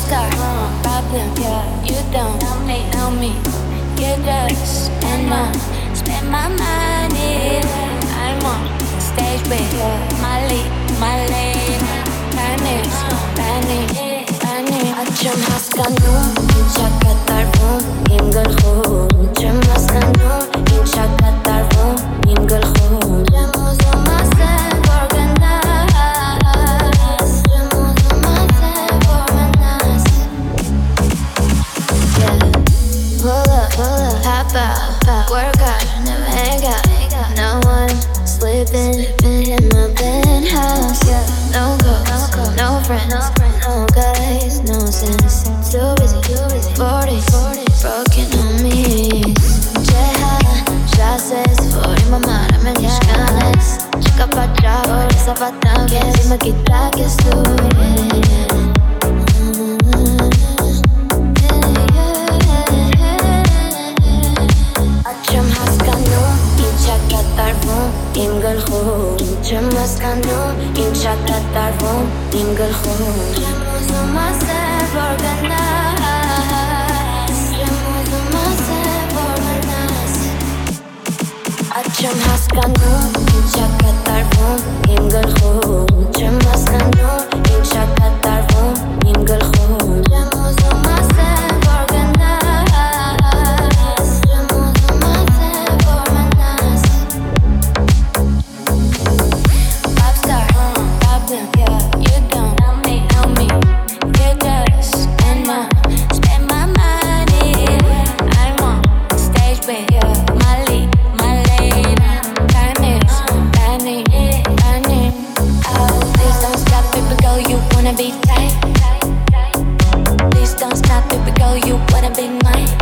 star, problem, you don't know me. You just spend my money. I'm on stage with my lane. Running. أجرم هسكنون ينشق الطرفون ينقل خون أجرم هسكنون ينشق الطرفون ينقل خون رموز وما سيف organize رموز وما سيف organize Yeah Pull up, hop out, work out, never hang out No one sleeping in my penthouse No ghosts, no friends, no guys, no sense Too busy, 40, broken on me Jazzes, 40 mamarame mis ganas Chica pa' trago, esa patanga Si me quita que estoy أجرم هسكنون ينشق الطرفون ينقل خون أجرم هسكنون ينشق الطرفون ينقل خون رموز وما سيف organize رموز وما سيف organize أجرم هسكنون ينشق الطرفون ينقل خون أجرم هسكنون ينشق الطرفون ينقل خون رموز وما سيف organize Be tight. Please don't stop, baby girl, you wanna be mine.